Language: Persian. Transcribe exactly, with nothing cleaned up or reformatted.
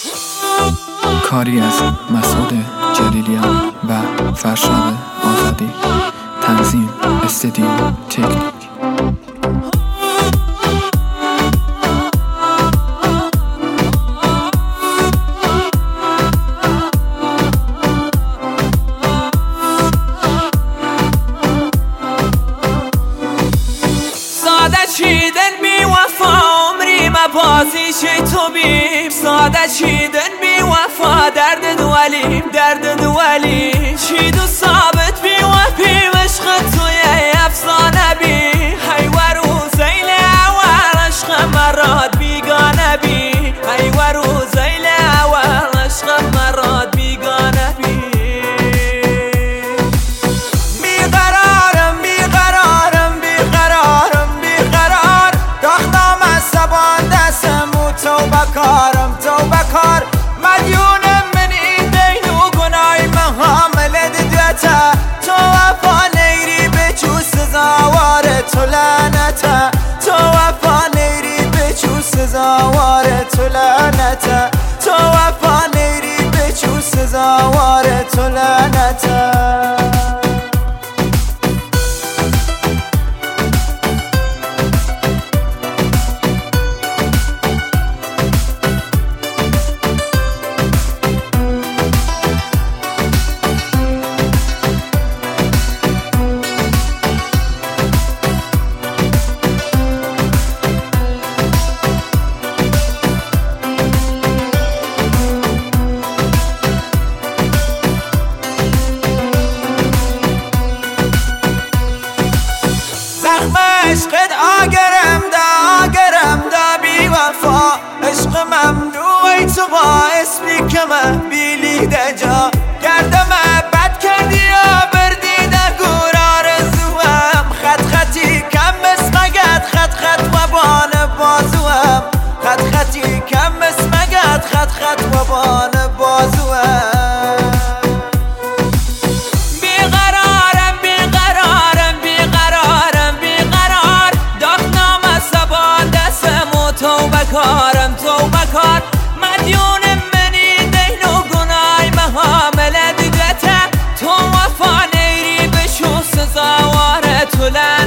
کاری از مسعود جلیلیان و فرشاد آزادی. تنظیم استدیو تکنیک. ساده چیدن بی وفا عمری مبازی چی تو بیم. ساده چیدن بی وفا درد دوالیم درد دوالیم. چید و ثابت بی وفی عشق توی افسانه بی. حیور و زیل اول عشق مراد بیگانه بی. حیور و زیل اول عشق مراد بیگانه بی. کارم تو بکار مدیونم منی دین و گنای محامل دیدتا. تو وفا نیری بچو سزاوار تو لعنتا. تو وفا نیری بچو سزاوار تو لعنتا. تو وفا نیری بچو سزاوار تو لعنتا. عشقت آگرم دا آگرم دا بی وفا. عشق ممنوعی تو باعث بی که من بیلی دجا. گردم بد کردی یا بردی در گور آرزوام. خط خطی کم اسمگت خط خط و بان بازوام. خط خطی کم اسمگت خط خط و بان بازوام. کارم تو بکار مدیون منی دین و گنای محامل دیدتا. تو وفا نیری بشو سزاوار تو